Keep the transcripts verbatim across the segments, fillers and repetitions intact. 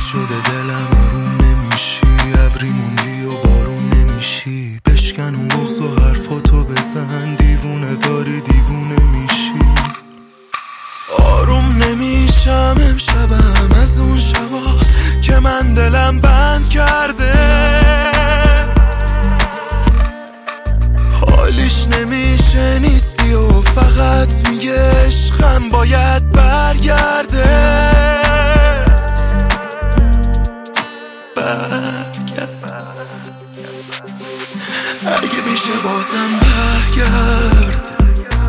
شده دلم آروم نمیشی، ابری موندی و بارون نمیشی، بشکن اون بغض و حرفاتو بزن، دیوونه داری دیوونه میشی. آروم نمیشم امشبم از اون شبا که من دلم بند کرده، حالیش نمیشه نیستی و فقط میگه عشقم باید برگرده. برگرد اگه میشه بازم برگرد،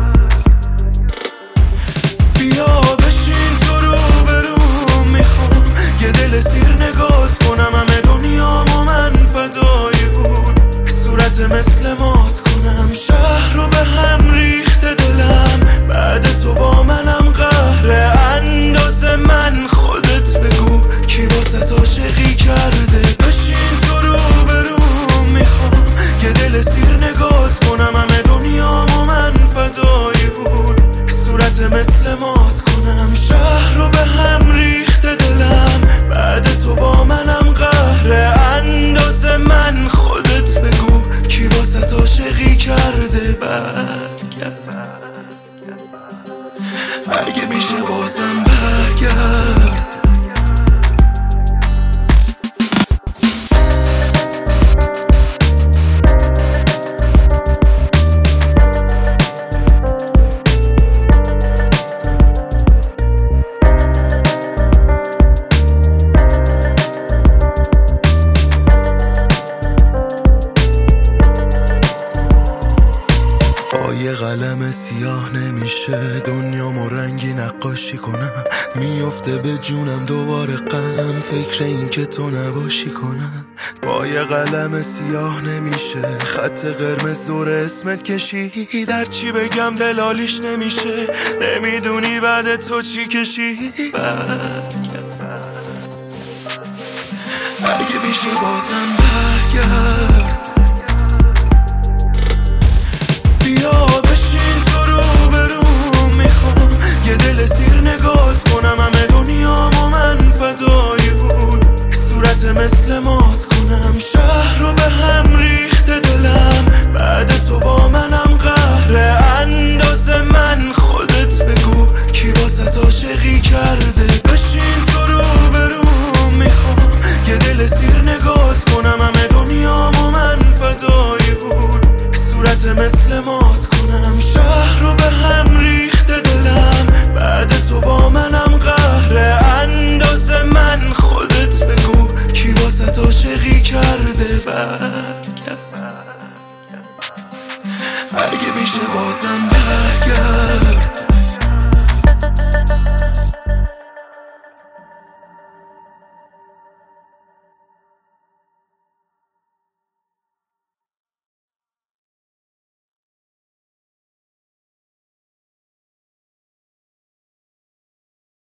بیا بشین تو رو برو، میخوام یه دل سیر نگات کنم، همه دنیامو من فدای اون صورت مثل مات کنم. شهر رو به هم ریخته دلم، بعد تو با منم قهره، اندازه من خودت بگو کی واسه عاشقی کرده. بشین تو رو برو، میخوام یه دل سیر نگات کنم، همه دنیامو من فدای اون صورت مثل مات کنم. شهر رو به هم ریخته دلم، بعد تو با منم قهره، اندازه من خودت بگو کی واسه عاشقی کرده. برگرد اگه میشه بازم برگرد. یه قلم سیاه نمیشه دنیامو رنگی نقاشی کنم، میفته به جونم دوباره غم، فکر این که تو نباشی کنم. با یه قلم سیاه نمیشه خط قرمز دور اسمت کشی، در چی بگم دلالیش نمیشه، نمیدونی بعد تو چی کشی. برگرد اگه میشه بازم برگرد، بیا بشین تو رو برو، میخوام یه دل سیر نگات کنم، همه دنیامو من فدای اون صورت مثل مات کنم. شهر رو به هم ریخته دلم، بعد تو با منم قهره، اندازه من خودت بگو کی واسه عاشقی کرده. بشین تو رو برو، میخوام یه دل سیر نگات کنم، همه دنیامو من فدای اون صورت مثل مات کنم. شهر رو به هم ریخته دلم، بعد تو با منم قهره، اندازه من خودت بگو کی واسه عاشقی کرده. برگرد اگه میشه بازم برگرد.